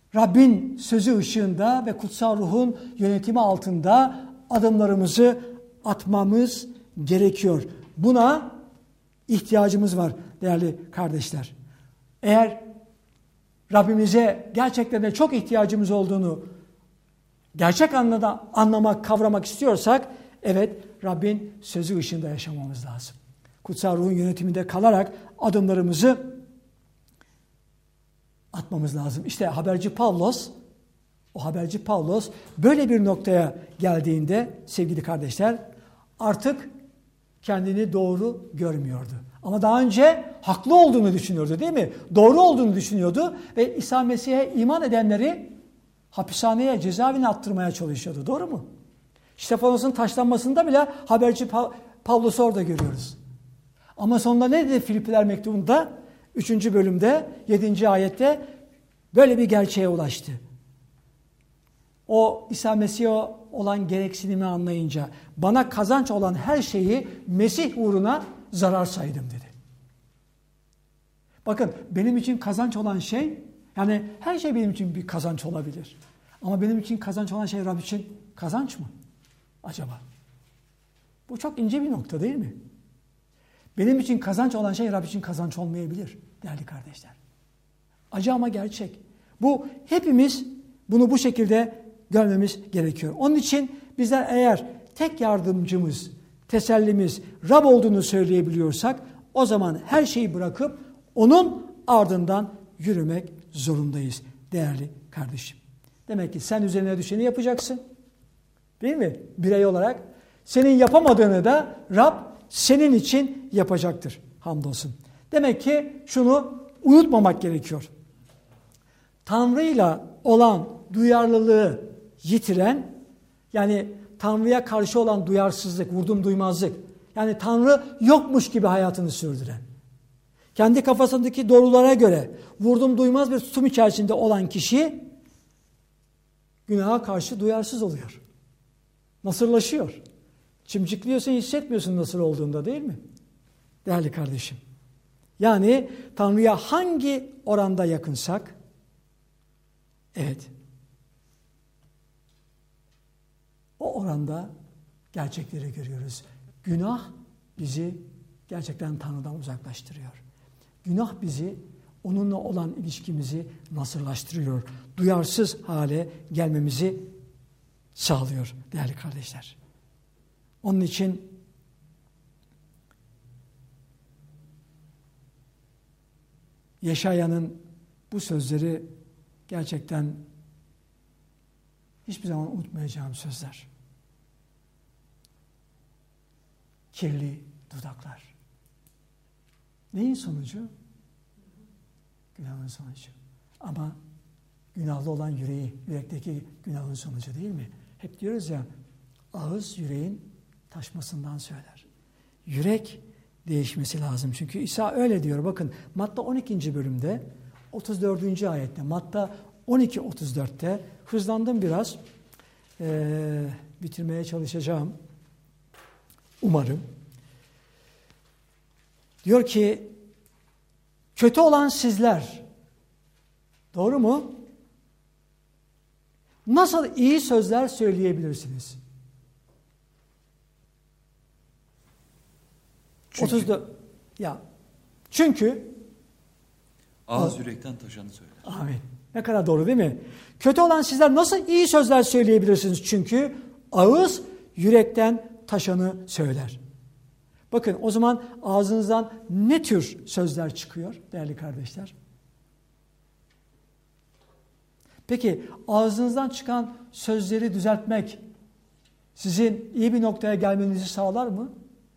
Rabbin sözü ışığında ve kutsal ruhun yönetimi altında adımlarımızı atmamız gerekiyor. Buna ihtiyacımız var değerli kardeşler. Eğer Rabbimize gerçekten de çok ihtiyacımız olduğunu gerçek anlamda anlamak, kavramak istiyorsak, evet, Rabbin sözü ışığında yaşamamız lazım. Kutsal Ruhun yönetiminde kalarak adımlarımızı atmamız lazım. İşte haberci Pavlos böyle bir noktaya geldiğinde sevgili kardeşler artık kendini doğru görmüyordu. Ama daha önce haklı olduğunu düşünüyordu, değil mi? Doğru olduğunu düşünüyordu ve İsa Mesih'e iman edenleri hapishaneye, cezaevine attırmaya çalışıyordu. Doğru mu? Stefanos'un taşlanmasında bile haberci Pavlos'u orada görüyoruz. Ama sonunda ne dedi Filipliler mektubunda? 3. bölümde 7. ayette böyle bir gerçeğe ulaştı. O İsa Mesih'e olan gereksinimi anlayınca bana kazanç olan her şeyi Mesih uğruna zarar saydım dedi. Bakın, benim için kazanç olan şey, yani her şey benim için bir kazanç olabilir. Ama benim için kazanç olan şey Rab için kazanç mı acaba? Bu çok ince bir nokta değil mi? Benim için kazanç olan şey Rab için kazanç olmayabilir değerli kardeşler. Acı ama gerçek. Bu, hepimiz bunu bu şekilde görmemiz gerekiyor. Onun için bizler eğer tek yardımcımız, tesellimiz Rab olduğunu söyleyebiliyorsak, o zaman her şeyi bırakıp onun ardından yürümek zorundayız değerli kardeşim. Demek ki sen üzerine düşeni yapacaksın. Değil mi? Birey olarak. Senin yapamadığını da Rab senin için yapacaktır. Hamdolsun. Demek ki şunu unutmamak gerekiyor. Tanrı'yla olan duyarlılığı yitiren, yani Tanrı'ya karşı olan duyarsızlık, vurdum duymazlık, yani Tanrı yokmuş gibi hayatını sürdüren, kendi kafasındaki doğrulara göre vurdum duymaz bir tutum içerisinde olan kişi günaha karşı duyarsız oluyor. Nasırlaşıyor. Çimcikliyorsun, hissetmiyorsun nasıl olduğunda, değil mi? Değerli kardeşim. Yani Tanrı'ya hangi oranda yakınsak, evet, o oranda gerçekleri görüyoruz. Günah bizi gerçekten Tanrı'dan uzaklaştırıyor. Günah bizi, onunla olan ilişkimizi nasırlaştırıyor. Duyarsız hale gelmemizi sağlıyor değerli kardeşler. Onun için Yeşaya'nın bu sözleri gerçekten hiçbir zaman unutmayacağım sözler. Kirli dudaklar. Neyin sonucu? Günahın sonucu. Ama günahlı olan yürekteki günahın sonucu değil mi? Hep diyoruz ya, ağız yüreğin taşmasından söyler. Yürek değişmesi lazım. Çünkü İsa öyle diyor. Bakın Matta 12. bölümde 34. ayette, Matta 12-34'te, hızlandım biraz. Bitirmeye çalışacağım. Umarım. Diyor ki, kötü olan sizler, doğru mu? Nasıl iyi sözler söyleyebilirsiniz? Çünkü ağız yürekten taşanı söyler. Amin. Ne kadar doğru değil mi? Kötü olan sizler nasıl iyi sözler söyleyebilirsiniz? Çünkü ağız yürekten taşanı söyler. Bakın, o zaman ağzınızdan ne tür sözler çıkıyor değerli kardeşler? Peki ağzınızdan çıkan sözleri düzeltmek sizin iyi bir noktaya gelmenizi sağlar mı?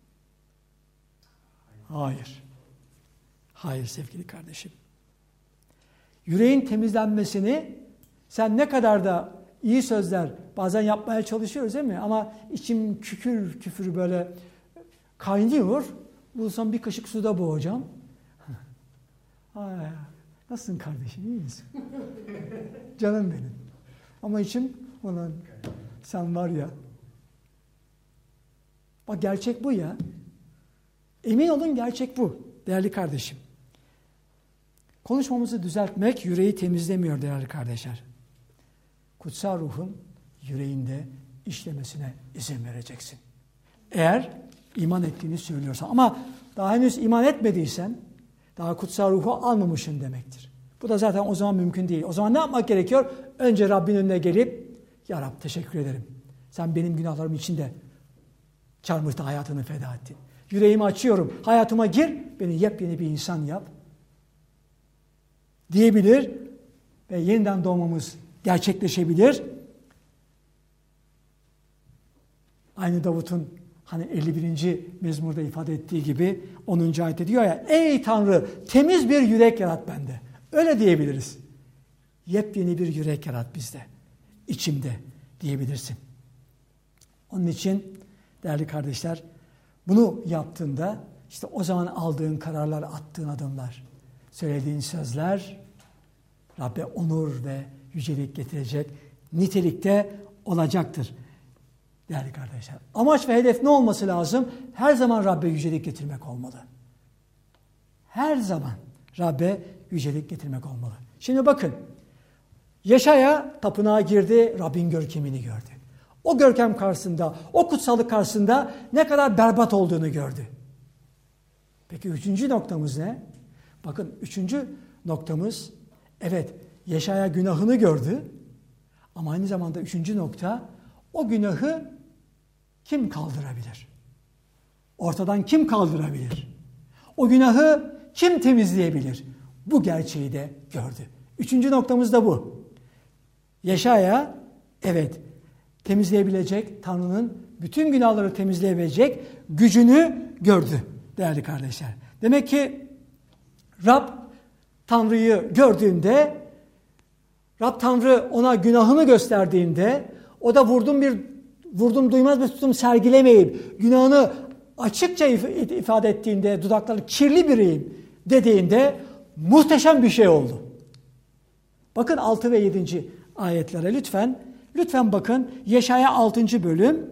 Hayır. Hayır sevgili kardeşim. Yüreğin temizlenmesini sen ne kadar da iyi sözler bazen yapmaya çalışıyoruz değil mi? Ama içim kükür küfür böyle kaynıyor. Bulsam bir kaşık suda boğacağım. Nasılsın kardeşim, iyi misin? Canım benim. Ama içim ulan sen var ya. Bak gerçek bu ya. Emin olun gerçek bu değerli kardeşim. Konuşmamızı düzeltmek yüreği temizlemiyor değerli kardeşler. Kutsal Ruhun yüreğinde işlemesine izin vereceksin. Eğer iman ettiğini söylüyorsan. Ama daha henüz iman etmediysen daha kutsal ruhu almamışsın demektir. Bu da zaten o zaman mümkün değil. O zaman ne yapmak gerekiyor? Önce Rabbin önüne gelip ya Rab teşekkür ederim. Sen benim günahlarım için de çarmıhta hayatını feda ettin. Yüreğimi açıyorum. Hayatıma gir. Beni yepyeni bir insan yap. Diyebilir ve yeniden doğmamız gerçekleşebilir. Aynı Davut'un hani 51. mezmurda ifade ettiği gibi 10. ayette diyor ya, ey Tanrı temiz bir yürek yarat bende. Öyle diyebiliriz. Yepyeni bir yürek yarat bizde. İçimde diyebilirsin. Onun için değerli kardeşler, bunu yaptığında işte o zaman aldığın kararlar, attığın adımlar, söylediğin sözler Rabbe onur ve yücelik getirecek nitelikte olacaktır. Değerli kardeşler, amaç ve hedef ne olması lazım? Her zaman Rabbe yücelik getirmek olmalı. Her zaman Rabbe yücelik getirmek olmalı. Şimdi bakın, Yeşaya tapınağa girdi, Rabbin görkemini gördü. O görkem karşısında, o kutsallık karşısında ne kadar berbat olduğunu gördü. Peki üçüncü noktamız ne? Bakın üçüncü noktamız, evet Yeşaya günahını gördü ama aynı zamanda üçüncü nokta, o günahı kim kaldırabilir? Ortadan kim kaldırabilir? O günahı kim temizleyebilir? Bu gerçeği de gördü. Üçüncü noktamız da bu. Yeşaya, evet, temizleyebilecek, Tanrı'nın bütün günahları temizleyebilecek gücünü gördü değerli kardeşler. Demek ki Rab Tanrı'yı gördüğünde, Rab Tanrı ona günahını gösterdiğinde, o da vurdum duymaz bir tutum sergilemeyip günahını açıkça ifade ettiğinde, dudakları kirli biriyim dediğinde muhteşem bir şey oldu. Bakın 6 ve 7. ayetlere lütfen. Lütfen bakın Yeşaya 6. bölüm.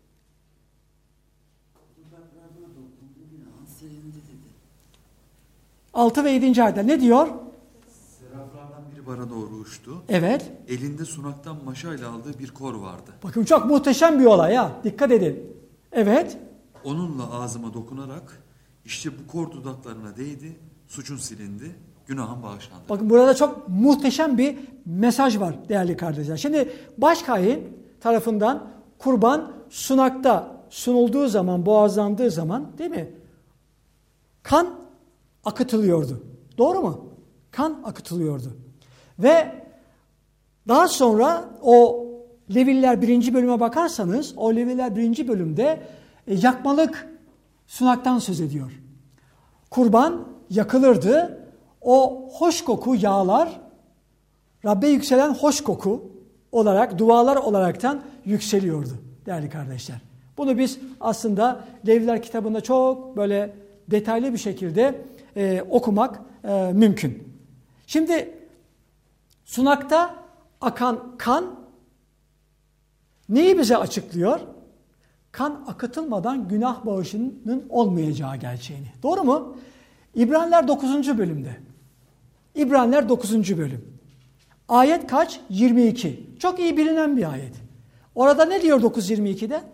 Dudaklarına dokundu, günahın silindi dedi. 6 ve 7. ayetler ne diyor? Seraflardan biri bana doğru uçtu. Evet. Elinde sunaktan maşayla aldığı bir kor vardı. Bakın çok muhteşem bir olay ya. Dikkat edin. Evet. Onunla ağzıma dokunarak işte bu kor dudaklarına değdi, suçun silindi, günahın bağışlandı. Bakın burada çok muhteşem bir mesaj var değerli kardeşler. Şimdi başkâhin tarafından kurban sunakta sunulduğu zaman, boğazlandığı zaman değil mi? Kan akıtılıyordu. Doğru mu? Kan akıtılıyordu. Ve daha sonra o Leviller 1. bölüme bakarsanız, o Leviller 1. bölümde yakmalık sunaktan söz ediyor. Kurban yakılırdı. O hoş koku yağlar, Rabbe yükselen hoş koku olarak, dualar olaraktan yükseliyordu değerli kardeşler. Bunu biz aslında Levviler kitabında çok böyle detaylı bir şekilde okumak mümkün. Şimdi sunakta akan kan neyi bize açıklıyor? Kan akıtılmadan günah bağışının olmayacağı gerçeğini. Doğru mu? İbraniler 9. bölümde. İbraniler 9. bölüm. Ayet kaç? 22. Çok iyi bilinen bir ayet. Orada ne diyor 9.22'de?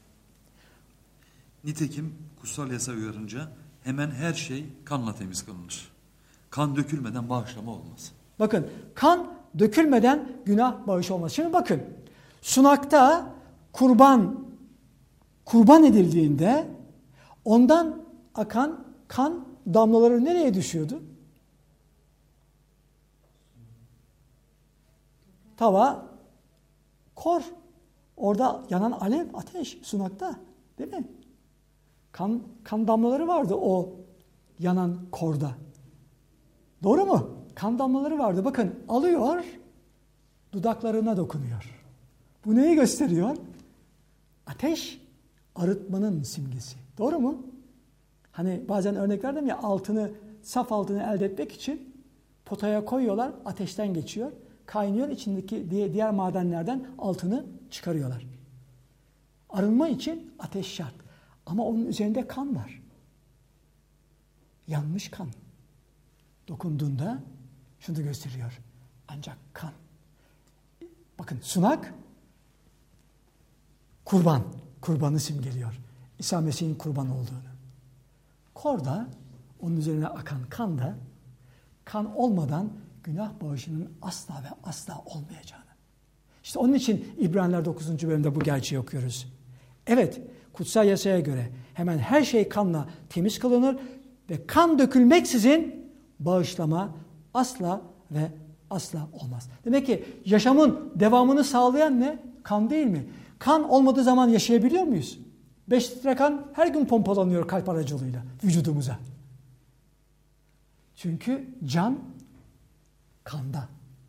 Nitekim kutsal yasa uyarınca hemen her şey kanla temiz kılınır. Kan dökülmeden bağışlama olmaz. Bakın, kan dökülmeden günah bağışı olmaz. Şimdi bakın, sunakta kurban edildiğinde ondan akan kan damlaları nereye düşüyordu? Tava, kor. Orada yanan alev, ateş sunakta. Değil mi? Kan damlaları vardı o yanan korda. Doğru mu? Kan damlaları vardı. Bakın alıyor, dudaklarına dokunuyor. Bu neyi gösteriyor? Ateş, arıtmanın simgesi. Doğru mu? Hani bazen örnek verdim ya, saf altını elde etmek için potaya koyuyorlar, ateşten geçiyor. Kaynıyor, içindeki diğer madenlerden altını çıkarıyorlar. Arınma için ateş şart. Ama onun üzerinde kan var. Yanmış kan. Dokunduğunda şunu gösteriyor. Ancak kan. Bakın sunak kurbanı simgeliyor. İsa Mesih'in kurban olduğunu. Kor da, onun üzerine akan kan da, kan olmadan günah bağışının asla ve asla olmayacağını. İşte onun için İbraniler 9. bölümde bu gerçeği okuyoruz. Evet, kutsal yasaya göre hemen her şey kanla temiz kılınır ve kan dökülmeksizin bağışlama asla ve asla olmaz. Demek ki yaşamın devamını sağlayan ne? Kan değil mi? Kan olmadığı zaman yaşayabiliyor muyuz? 5 litre kan her gün pompalanıyor kalp aracılığıyla vücudumuza. Çünkü can kanda.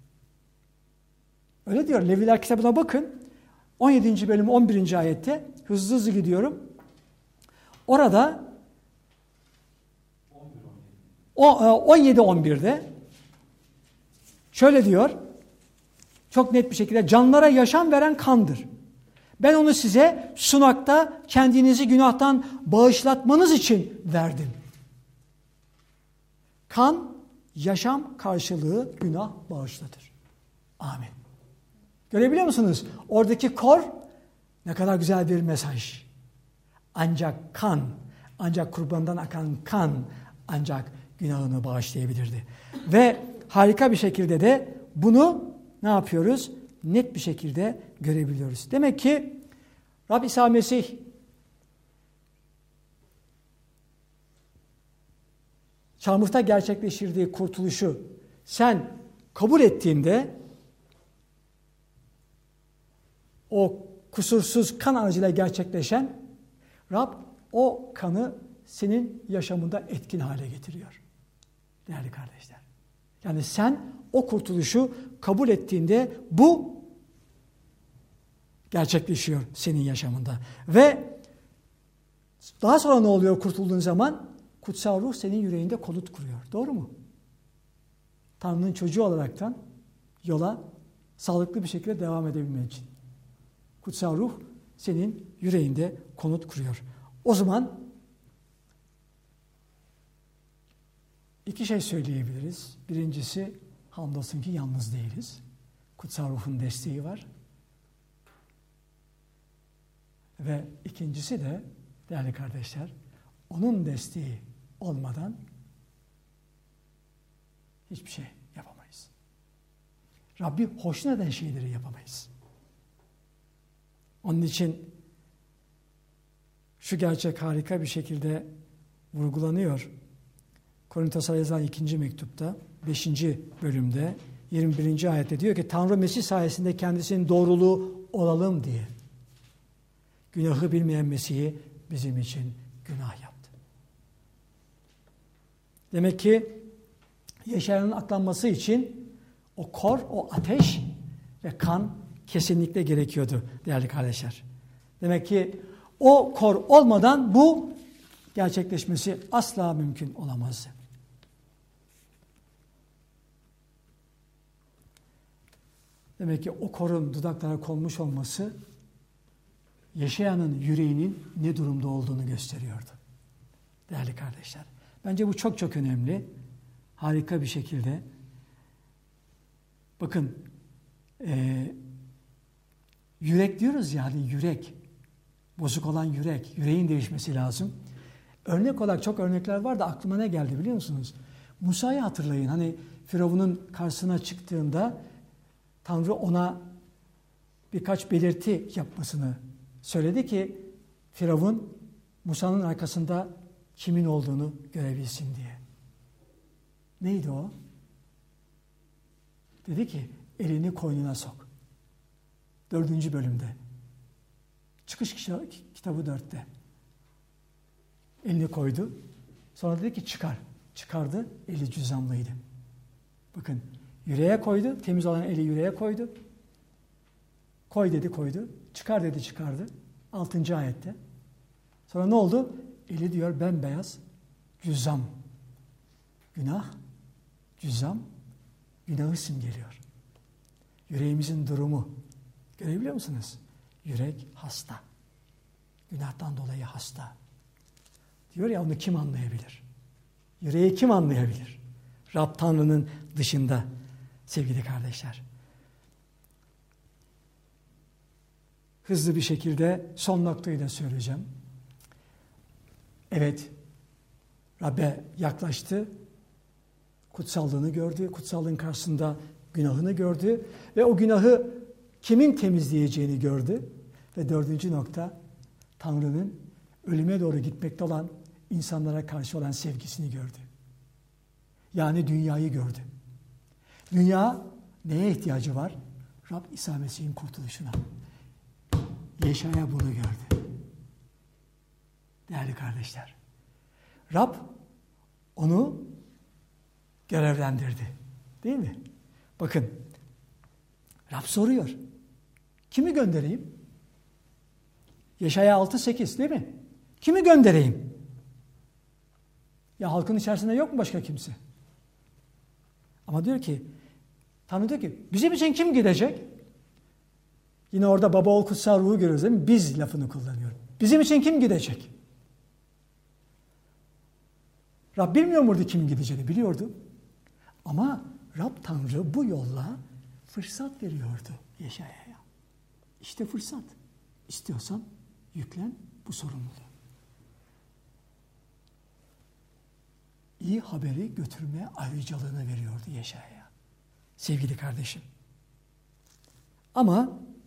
Öyle diyor. Leviler kitabına bakın. 17. bölüm 11. ayette hızlı hızlı gidiyorum. Orada 17-11'de şöyle diyor. Çok net bir şekilde canlara yaşam veren kandır. Ben onu size sunakta kendinizi günahtan bağışlatmanız için verdim. Kan yaşam karşılığı günah bağışlatır. Amin. Görebiliyor musunuz? Oradaki kor ne kadar güzel bir mesaj. Ancak kan, ancak kurbandan akan kan ancak günahını bağışlayabilirdi. Ve harika bir şekilde de bunu ne yapıyoruz? Net bir şekilde görebiliyoruz. Demek ki Rab İsa Mesih çarmıhta gerçekleştirdiği kurtuluşu sen kabul ettiğinde o kusursuz kan aracıyla gerçekleşen Rab o kanı senin yaşamında etkin hale getiriyor. Değerli kardeşler. Yani sen o kurtuluşu kabul ettiğinde bu gerçekleşiyor senin yaşamında. Ve daha sonra ne oluyor kurtulduğun zaman? Kutsal ruh senin yüreğinde konut kuruyor. Doğru mu? Tanrı'nın çocuğu olaraktan yola sağlıklı bir şekilde devam edebilmek için. Kutsal ruh senin yüreğinde konut kuruyor. O zaman iki şey söyleyebiliriz. Birincisi, hamdolsun ki yalnız değiliz. Kutsal ruhun desteği var. Ve ikincisi de değerli kardeşler, onun desteği olmadan hiçbir şey yapamayız. Rabbi hoşuna eden şeyleri yapamayız. Onun için şu gerçek harika bir şekilde vurgulanıyor. Korintos'a yazılan 2. mektupta 5. bölümde 21. ayette diyor ki Tanrı Mesih sayesinde kendisinin doğruluğu olalım diye günahı bilmeyen Mesih'i bizim için günah yaptı. Demek ki Yeşaya'nın aklanması için o kor, o ateş ve kan kesinlikle gerekiyordu değerli kardeşler. Demek ki o kor olmadan bu gerçekleşmesi asla mümkün olamazdı. Demek ki o korun dudaklara konmuş olması Yeşaya'nın yüreğinin ne durumda olduğunu gösteriyordu. Değerli kardeşler. Bence bu çok çok önemli. Harika bir şekilde. Bakın yürek diyoruz ya, hani yürek. Bozuk olan yürek. Yüreğin değişmesi lazım. Örnek olarak çok örnekler var da aklıma ne geldi biliyor musunuz? Musa'yı hatırlayın. Hani Firavun'un karşısına çıktığında Tanrı ona birkaç belirti yapmasını söyledi ki Firavun Musa'nın arkasında kimin olduğunu görebilsin diye. Neydi o? Dedi ki elini koynuna sok. 4. bölümde. Çıkış kitabı 4'te. Elini koydu. Sonra dedi ki çıkar. Çıkardı. Eli cüzdanlıydı. Bakın yüreğe koydu. Temiz olan eli yüreğe koydu. Koy dedi koydu. Çıkar dedi çıkardı. 6. ayette. Sonra ne oldu? Eli diyor bembeyaz. Cüzzam. Günah. Cüzzam. Günahı simgeliyor. Yüreğimizin durumu. Görebiliyor musunuz? Yürek hasta. Günahtan dolayı hasta. Diyor ya onu kim anlayabilir? Yüreği kim anlayabilir? Rab Tanrı'nın dışında sevgili kardeşler. Hızlı bir şekilde son noktayı da söyleyeceğim. Evet, Rab'be yaklaştı, kutsallığını gördü, kutsallığın karşısında günahını gördü ve o günahı kimin temizleyeceğini gördü. Ve 4. nokta, Tanrı'nın ölüme doğru gitmekte olan insanlara karşı olan sevgisini gördü. Yani dünyayı gördü. Dünya neye ihtiyacı var? Rab İsa Mesih'in kurtuluşuna. Yeşaya bunu gördü. Değerli kardeşler, Rab onu görevlendirdi. Değil mi? Bakın, Rab soruyor. Kimi göndereyim? Yeşaya 6-8 değil mi? Kimi göndereyim? Ya halkın içerisinde yok mu başka kimse? Ama diyor ki, Tanrı diyor ki, bizim için kim gidecek? Yine orada baba oğul kutsal ruhu görüyoruz değil mi? Biz lafını kullanıyor. Bizim için kim gidecek? Rab bilmiyor muydu kimin gideceğini? Biliyordu. Ama Rab Tanrı bu yolla fırsat veriyordu Yeşaya'ya. İşte fırsat. İstiyorsan yüklen bu sorumluluğu. İyi haberi götürme ayrıcalığını veriyordu Yeşaya'ya. Sevgili kardeşim. Ama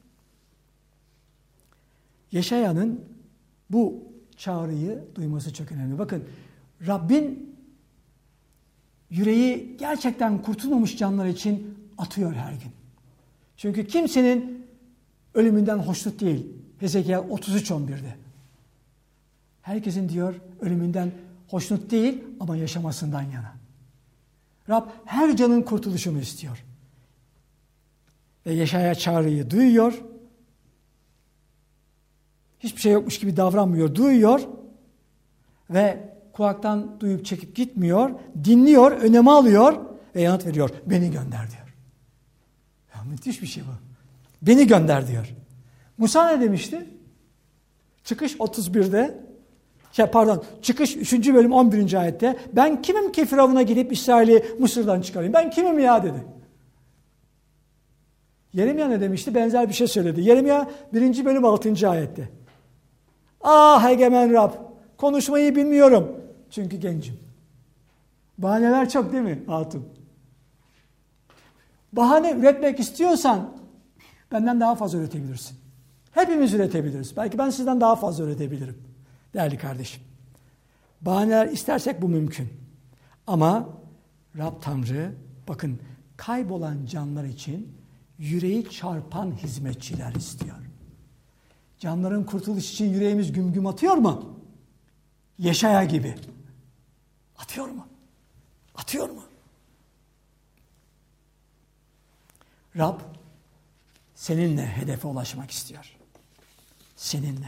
Yeşaya'nın bu çağrıyı duyması çok önemli. Bakın, Rabbin yüreği gerçekten kurtulmamış canlar için atıyor her gün. Çünkü kimsenin ölümünden hoşnut değil. Hezekiel 33:11'de. Herkesin diyor ölümünden hoşnut değil ama yaşamasından yana. Rab her canın kurtuluşunu istiyor. Ve Yeşaya çağrıyı duyuyor. Hiçbir şey yokmuş gibi davranmıyor, duyuyor ve kulaktan duyup çekip gitmiyor, dinliyor, öneme alıyor ve yanıt veriyor. Beni gönder diyor. Ya, müthiş bir şey bu. Beni gönder diyor. Musa ne demişti? Çıkış 31'de, Çıkış 3. bölüm 11. ayette, ben kimim ki Firavun'a gidip İsrail'i Mısır'dan çıkarayım? Ben kimim ya dedi. Yeremia ne demişti? Benzer bir şey söyledi. Yeremia 1. bölüm 6. ayette. Ah egemen Rab, konuşmayı bilmiyorum çünkü gencim. Bahaneler çok değil mi hatun? Bahane üretmek istiyorsan benden daha fazla üretebilirsin. Hepimiz üretebiliriz. Belki ben sizden daha fazla üretebilirim. Değerli kardeşim. Bahaneler istersek bu mümkün. Ama Rab Tanrı, bakın, kaybolan canlar için yüreği çarpan hizmetçiler istiyor. Canların kurtuluş için yüreğimiz güm güm atıyor mu? Yeşaya gibi. Atıyor mu? Atıyor mu? Rab seninle hedefe ulaşmak istiyor. Seninle.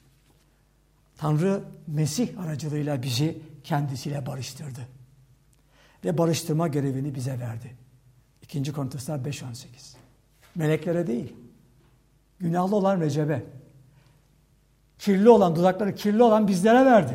Tanrı Mesih aracılığıyla bizi kendisiyle barıştırdı. Ve barıştırma görevini bize verdi. 2. Korintuslar 5:18. Meleklere değil. Günahlı olan Recep'e. Kirli olan, dudakları kirli olan bizlere verdi.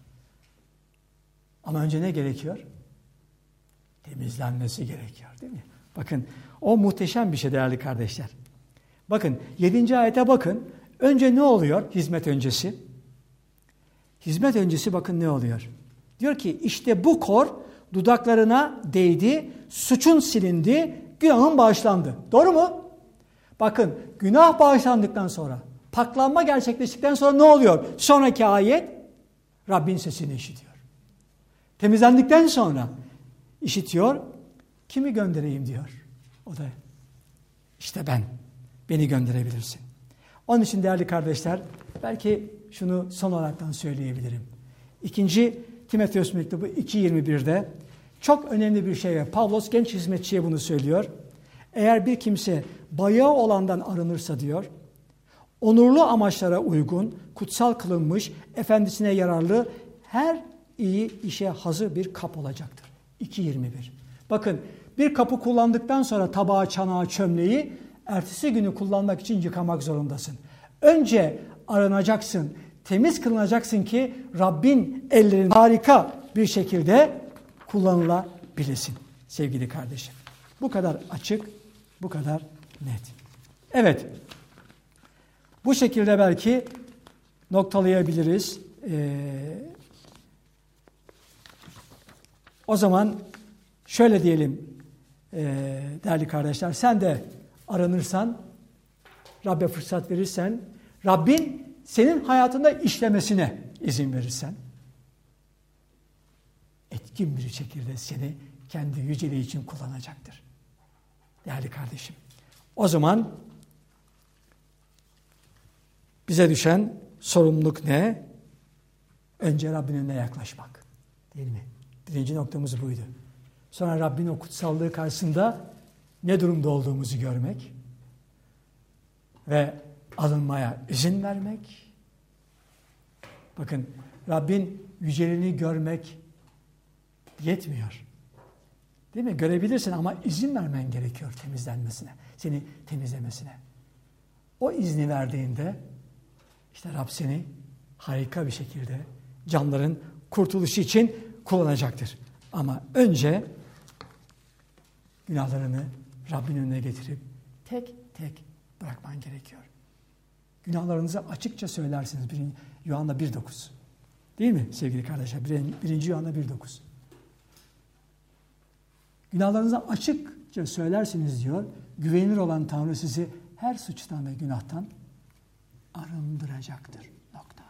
Ama önce ne gerekiyor? Temizlenmesi gerekiyor değil mi? Bakın o muhteşem bir şey değerli kardeşler. Bakın 7. ayete bakın. Önce ne oluyor hizmet öncesi? Hizmet öncesi bakın ne oluyor? Diyor ki işte bu kor dudaklarına değdi, suçun silindi, günahın bağışlandı. Doğru mu? Bakın günah bağışlandıktan sonra, paklanma gerçekleştikten sonra ne oluyor? Sonraki ayet Rabbin sesini işitiyor. Temizlendikten sonra işitiyor. Kimi göndereyim diyor. O da işte beni gönderebilirsin. Onun için değerli kardeşler belki şunu son olaraktan söyleyebilirim. 2. Timoteos mektubu 2:21'de çok önemli bir şey var. Pavlos genç hizmetçiye bunu söylüyor. Eğer bir kimse bayağı olandan arınırsa diyor, onurlu amaçlara uygun, kutsal kılınmış, efendisine yararlı her iyi işe hazır bir kap olacaktır. 2:21. Bakın bir kapı kullandıktan sonra tabağı, çanağı, çömleği ertesi günü kullanmak için yıkamak zorundasın. Önce arınacaksın, temiz kılınacaksın ki Rabbin ellerin harika bir şekilde kullanılabilesin sevgili kardeşim. Bu kadar açık, bu kadar net. Evet, bu şekilde belki noktalayabiliriz. O zaman şöyle diyelim değerli kardeşler, sen de aranırsan, Rabbe fırsat verirsen, Rabbin senin hayatında işlemesine izin verirsen, etkin bir şekilde seni kendi yüceliği için kullanacaktır. Değerli kardeşim, o zaman bize düşen sorumluluk ne? Önce Rabbin önüne yaklaşmak. Değil mi? Birinci noktamız buydu. Sonra Rabbin o kutsallığı karşısında ne durumda olduğumuzu görmek ve alınmaya izin vermek. Bakın, Rabbin yüceliğini görmek yetmiyor. Değil mi? Görebilirsin ama izin vermen gerekiyor temizlenmesine, seni temizlemesine. O izni verdiğinde işte Rab seni harika bir şekilde canların kurtuluşu için kullanacaktır. Ama önce günahlarını Rabbin önüne getirip tek tek bırakman gerekiyor. Günahlarınızı açıkça söylersiniz. Yuhanna 1.9. Değil mi sevgili kardeşler? 1. Yuhanna 1.9. Günahlarınızı açıkça söylersiniz diyor. Güvenilir olan Tanrı sizi her suçtan ve günahtan arındıracaktır. Nokta.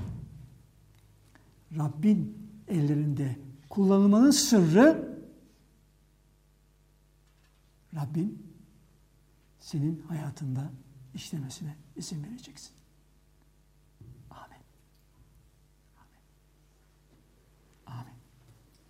Rabbin ellerinde kullanılmanın sırrı, Rabbin senin hayatında işlemesine izin vereceksin.